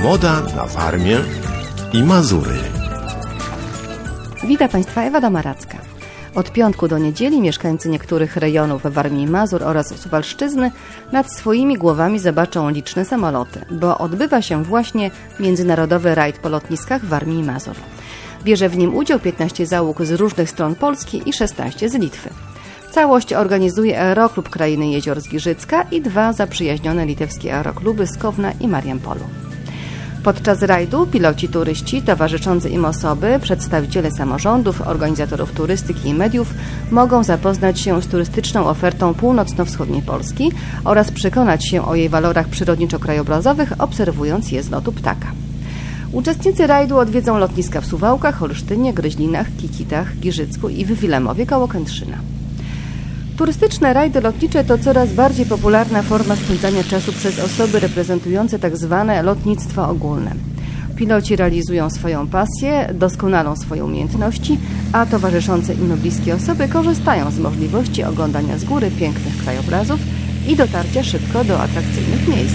Moda na Warmię i Mazury. Witam Państwa, Ewa Domaracka. Od piątku do niedzieli mieszkańcy niektórych rejonów Warmii i Mazur oraz Suwalszczyzny nad swoimi głowami zobaczą liczne samoloty, bo odbywa się właśnie międzynarodowy rajd po lotniskach Warmii i Mazur. Bierze w nim udział 15 załóg z różnych stron Polski i 16 z Litwy. Całość organizuje Aeroklub Krainy Jezior z Giżycka i 2 zaprzyjaźnione litewskie aerokluby z Kowna i Mariampolu. Podczas rajdu piloci, turyści, towarzyszące im osoby, przedstawiciele samorządów, organizatorów turystyki i mediów mogą zapoznać się z turystyczną ofertą północno-wschodniej Polski oraz przekonać się o jej walorach przyrodniczo-krajobrazowych, obserwując je z lotu ptaka. Uczestnicy rajdu odwiedzą lotniska w Suwałkach, Olsztynie, Gryźlinach, Kikitach, Giżycku i w Wilemowie koło Kętrzyna. Turystyczne rajdy lotnicze to coraz bardziej popularna forma spędzania czasu przez osoby reprezentujące tzw. lotnictwo ogólne. Piloci realizują swoją pasję, doskonalą swoje umiejętności, a towarzyszące im bliskie osoby korzystają z możliwości oglądania z góry pięknych krajobrazów i dotarcia szybko do atrakcyjnych miejsc.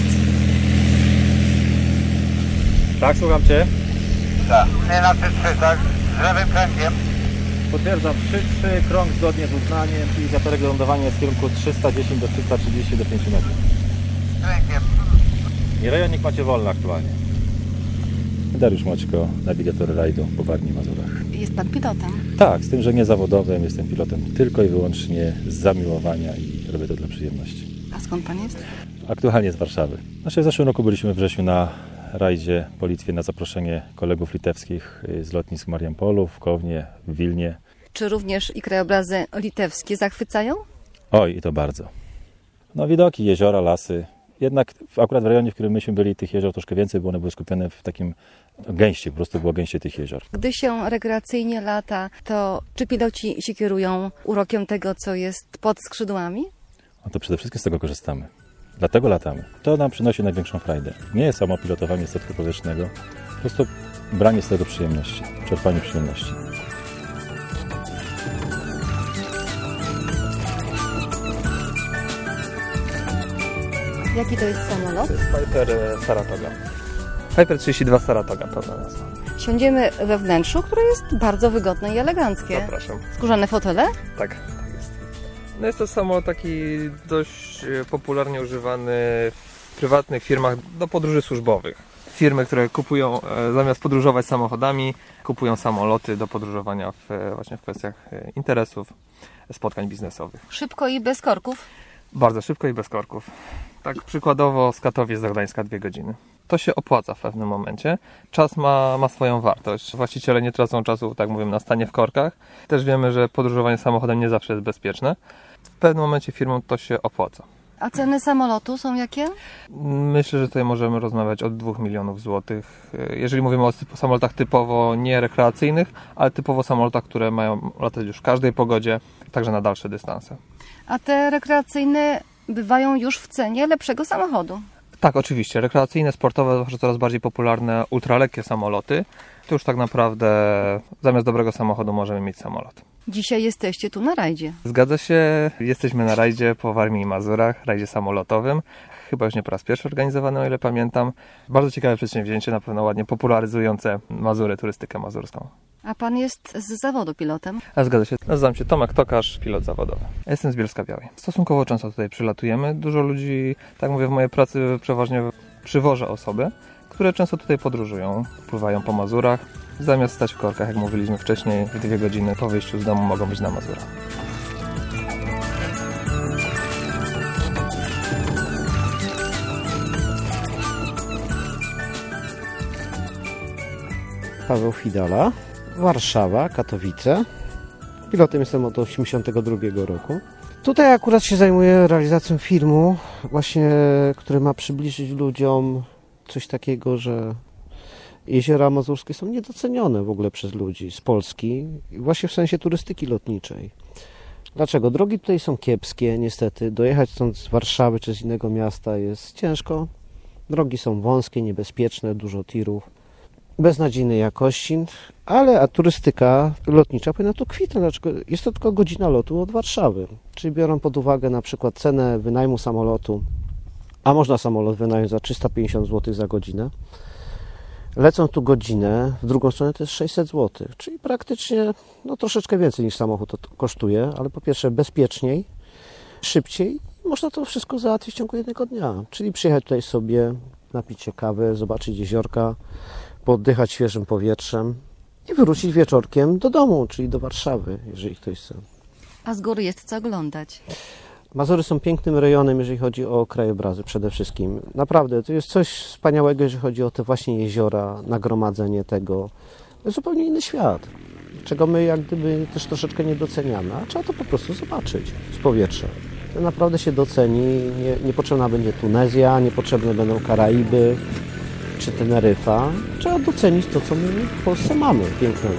Tak, słucham Cię. Tak, nie na 3-3, tak? Z lewym kręgiem. Potwierdzam 3-3, krąg zgodnie z uznaniem i wiatorek lądowania jest w kierunku 310 do 330 do 5 metrów. Kręgiem. I rejonik macie wolny aktualnie. Dariusz Moćko, nawigator rajdu po Warmii i Mazurach. Jest Pan pilotem? Tak, z tym, że nie zawodowym, jestem pilotem tylko i wyłącznie z zamiłowania i robię to dla przyjemności. A skąd Pan jest? Aktualnie z Warszawy. W zeszłym roku byliśmy we wrześniu na rajdzie po Litwie na zaproszenie kolegów litewskich z lotnisk w Mariampolu, w Kownie, w Wilnie. Czy również i krajobrazy litewskie zachwycają? Oj, i to bardzo. No widoki, jeziora, lasy. Jednak akurat w rejonie, w którym myśmy byli, tych jezior troszkę więcej, bo one były skupione w takim gęście, po prostu było gęście tych jezior. Gdy się rekreacyjnie lata, to czy piloci się kierują urokiem tego, co jest pod skrzydłami? No to przede wszystkim z tego korzystamy. Dlatego latamy. To nam przynosi największą frajdę. Nie jest samo pilotowanie statku powietrznego, po prostu branie z tego przyjemności, czerpanie przyjemności. Jaki to jest samolot? To jest Piper Saratoga. Piper 32 Saratoga, pełna nazwa. Siądziemy we wnętrzu, które jest bardzo wygodne i eleganckie. Zapraszam. Skórzane fotele? Tak jest. No jest to samolot taki dość popularnie używany w prywatnych firmach do podróży służbowych. Firmy, które kupują, zamiast podróżować samochodami, kupują samoloty do podróżowania właśnie w kwestiach interesów, spotkań biznesowych. Szybko i bez korków? Bardzo szybko i bez korków. Tak przykładowo z Katowic do Gdańska 2 godziny. To się opłaca w pewnym momencie. Czas ma swoją wartość. Właściciele nie tracą czasu, tak mówię, na stanie w korkach. Też wiemy, że podróżowanie samochodem nie zawsze jest bezpieczne. W pewnym momencie firmom to się opłaca. A ceny samolotu są jakie? Myślę, że tutaj możemy rozmawiać od 2 milionów złotych. Jeżeli mówimy o samolotach typowo nie rekreacyjnych, ale typowo samolotach, które mają latać już w każdej pogodzie, także na dalsze dystanse. A te rekreacyjne bywają już w cenie lepszego samochodu. Tak, oczywiście. Rekreacyjne, sportowe, zwłaszcza coraz bardziej popularne, ultralekkie samoloty. To już tak naprawdę zamiast dobrego samochodu możemy mieć samolot. Dzisiaj jesteście tu na rajdzie. Zgadza się. Jesteśmy na rajdzie po Warmii i Mazurach, rajdzie samolotowym. Chyba już nie po raz pierwszy organizowany, o ile pamiętam. Bardzo ciekawe przedsięwzięcie, na pewno ładnie popularyzujące Mazury, turystykę mazurską. A Pan jest z zawodu pilotem? A zgadza się. Nazywam się Tomek Tokarz, pilot zawodowy. Jestem z Bielska-Białej. Stosunkowo często tutaj przylatujemy. Dużo ludzi, tak mówię, w mojej pracy przeważnie przywożę osoby, które często tutaj podróżują, pływają po Mazurach. Zamiast stać w korkach, jak mówiliśmy wcześniej, w 2 godziny po wyjściu z domu mogą być na Mazurach. Paweł Fidala, Warszawa, Katowice. Pilotem jestem od 1982 roku. Tutaj akurat się zajmuję realizacją filmu, właśnie, który ma przybliżyć ludziom coś takiego, że jeziora mazurskie są niedocenione w ogóle przez ludzi z Polski, właśnie w sensie turystyki lotniczej. Dlaczego? Drogi tutaj są kiepskie, niestety. Dojechać stąd z Warszawy czy z innego miasta jest ciężko. Drogi są wąskie, niebezpieczne, dużo tirów, beznadziejnej jakości, a turystyka lotnicza powinna tu kwitnąć. Dlaczego? Jest to tylko godzina lotu od Warszawy. Czyli biorą pod uwagę na przykład cenę wynajmu samolotu, a można samolot wynająć za 350 zł za godzinę, Lecą tu godzinę, w drugą stronę to jest 600 zł, czyli praktycznie troszeczkę więcej niż samochód to kosztuje, ale po pierwsze bezpieczniej, szybciej. Można to wszystko załatwić w ciągu jednego dnia, czyli przyjechać tutaj sobie, napić się kawy, zobaczyć jeziorka, pooddychać świeżym powietrzem i wrócić wieczorkiem do domu, czyli do Warszawy, jeżeli ktoś chce. A z góry jest co oglądać? Mazury są pięknym rejonem, jeżeli chodzi o krajobrazy przede wszystkim. Naprawdę, to jest coś wspaniałego, jeżeli chodzi o te właśnie jeziora, nagromadzenie tego. To jest zupełnie inny świat, czego my jak gdyby też troszeczkę nie doceniamy, a trzeba to po prostu zobaczyć z powietrza. To naprawdę się doceni, niepotrzebna będzie Tunezja, niepotrzebne będą Karaiby czy Teneryfa. Trzeba docenić to, co my w Polsce mamy pięknego.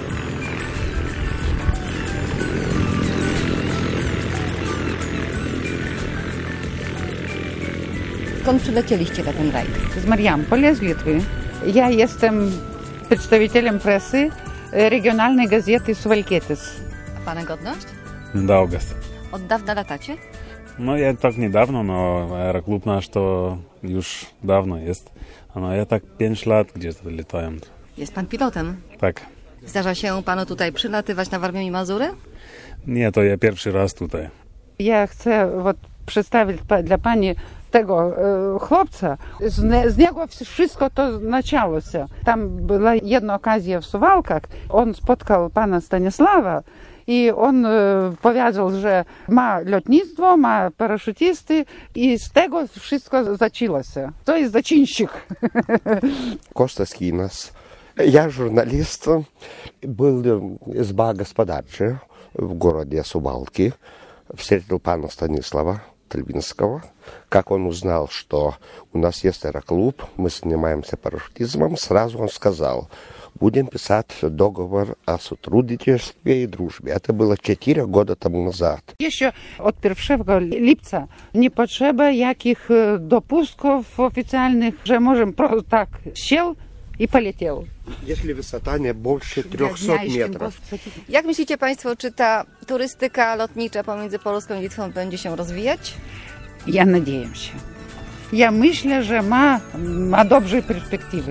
Skąd przylecieliście na ten rajd? Z Mariampola, z Litwy. Ja jestem przedstawicielem prasy regionalnej gazety Suwalkietis. A pana godność? Daugas. Od dawna latacie? No ja tak niedawno, no aeroklub nasz to już dawno jest. No ja tak 5 lat gdzieś latałem. Jest pan pilotem? Tak. Zdarza się panu tutaj przylatywać na Warmię i Mazury? Nie, to ja pierwszy raz tutaj. Ja chcę przedstawić dla pani tego chłopca. Z niego wszystko to zaczęło się. Tam była jedna okazja w Suwałkach. On spotkał pana Stanisława i on powiedział, że ma lotnictwo, ma paraszutisty i z tego wszystko zaczęło się. To jest zaczynщик. Kostas Kinas. Я журналист, был изба господарча в городе Сувалки, встретил пана Станислава Тальвинского. Как он узнал, что у нас есть аэроклуб, мы занимаемся парашютизмом, сразу он сказал, будем писать договор о сотрудничестве и дружбе. Это было 4 года тому назад. Jeszcze od 1 lipca nie potrzeba jakich dopusków oficjalnych, że możemy просто tak сел i poleciał. Если высота не больше 300 метров. Jak myślicie państwo, czy ta turystyka lotnicza pomiędzy Polską i Litwą będzie się rozwijać? Ja nadzieję się. Ja myślę, że ma dobre perspektywy.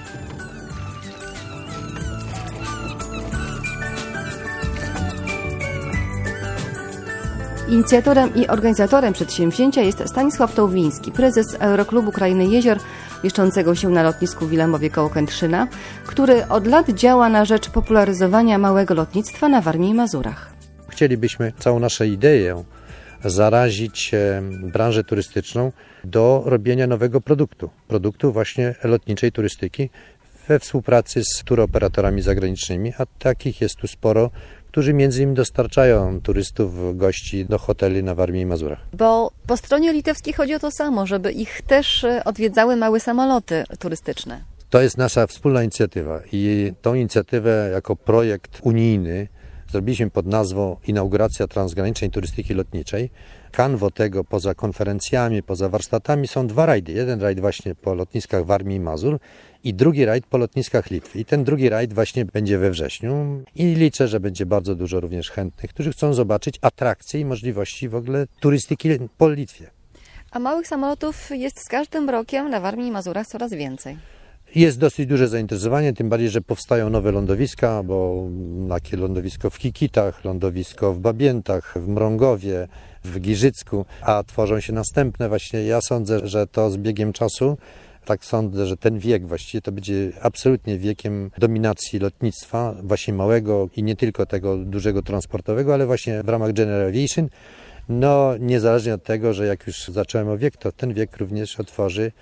Inicjatorem i organizatorem przedsięwzięcia jest Stanisław Tołwiński, prezes Aeroklubu Krainy Jezior, mieszczącego się na lotnisku w Wilemowie koło Kętrzyna, który od lat działa na rzecz popularyzowania małego lotnictwa na Warmii i Mazurach. Chcielibyśmy całą naszą ideę zarazić branżę turystyczną do robienia nowego produktu właśnie lotniczej turystyki we współpracy z turoperatorami zagranicznymi, a takich jest tu sporo, którzy między innymi dostarczają turystów, gości do hoteli na Warmii i Mazurach. Bo po stronie litewskiej chodzi o to samo, żeby ich też odwiedzały małe samoloty turystyczne. To jest nasza wspólna inicjatywa i tą inicjatywę jako projekt unijny zrobiliśmy pod nazwą Inauguracja Transgranicznej Turystyki Lotniczej. Kanwo tego poza konferencjami, poza warsztatami są 2 rajdy. Jeden rajd właśnie po lotniskach Warmii i Mazur i drugi rajd po lotniskach Litwy. I ten drugi rajd właśnie będzie we wrześniu i liczę, że będzie bardzo dużo również chętnych, którzy chcą zobaczyć atrakcje i możliwości w ogóle turystyki po Litwie. A małych samolotów jest z każdym rokiem na Warmii i Mazurach coraz więcej. Jest dosyć duże zainteresowanie, tym bardziej, że powstają nowe lądowiska, bo takie lądowisko w Kikitach, lądowisko w Babiętach, w Mrągowie, w Giżycku, a tworzą się następne właśnie. Ja sądzę, że to z biegiem czasu, tak sądzę, że ten wiek właściwie to będzie absolutnie wiekiem dominacji lotnictwa, właśnie małego i nie tylko tego dużego transportowego, ale właśnie w ramach General Aviation. No, niezależnie od tego, że jak już zacząłem o wiek, to ten wiek również otworzy...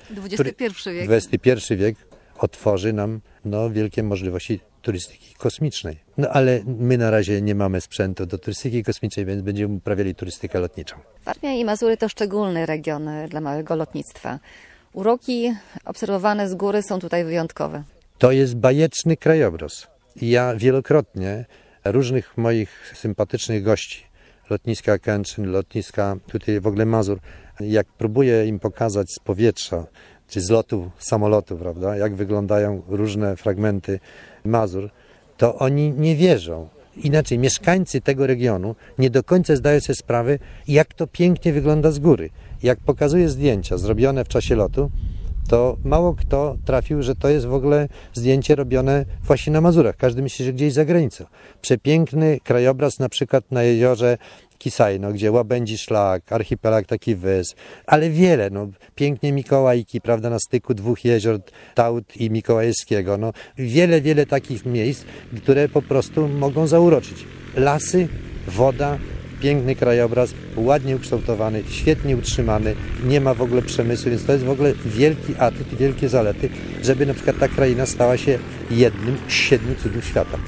XXI wiek otworzy nam wielkie możliwości turystyki kosmicznej. No ale my na razie nie mamy sprzętu do turystyki kosmicznej, więc będziemy uprawiali turystykę lotniczą. Warmia i Mazury to szczególny region dla małego lotnictwa. Uroki obserwowane z góry są tutaj wyjątkowe. To jest bajeczny krajobraz. Ja wielokrotnie różnych moich sympatycznych gości, lotniska Kętrzyn, lotniska tutaj w ogóle Mazur, jak próbuję im pokazać z powietrza, czy z lotu samolotu, prawda, jak wyglądają różne fragmenty Mazur, to oni nie wierzą. Inaczej, mieszkańcy tego regionu nie do końca zdają sobie sprawy, jak to pięknie wygląda z góry. Jak pokazuję zdjęcia zrobione w czasie lotu, to mało kto trafił, że to jest w ogóle zdjęcie robione właśnie na Mazurach. Każdy myśli, że gdzieś za granicą. Przepiękny krajobraz na przykład na jeziorze Kisajno, gdzie łabędzi szlak, archipelag taki wysp, ale wiele, pięknie Mikołajki, prawda, na styku dwóch jezior, Taut i Mikołajewskiego, wiele takich miejsc, które po prostu mogą zauroczyć. Lasy, woda, piękny krajobraz, ładnie ukształtowany, świetnie utrzymany, nie ma w ogóle przemysłu, więc to jest w ogóle wielki atut i wielkie zalety, żeby na przykład ta kraina stała się jednym z 7 cudów świata.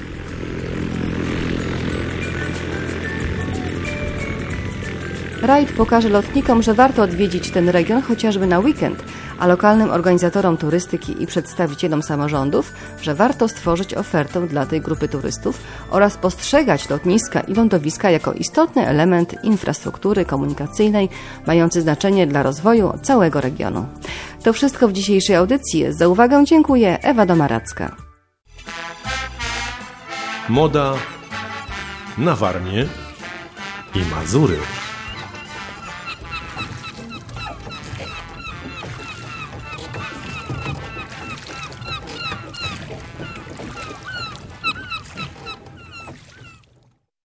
Rajd pokaże lotnikom, że warto odwiedzić ten region chociażby na weekend, a lokalnym organizatorom turystyki i przedstawicielom samorządów, że warto stworzyć ofertę dla tej grupy turystów oraz postrzegać lotniska i lądowiska jako istotny element infrastruktury komunikacyjnej mający znaczenie dla rozwoju całego regionu. To wszystko w dzisiejszej audycji. Za uwagę dziękuję, Ewa Domaracka. Moda na Warmię i Mazury.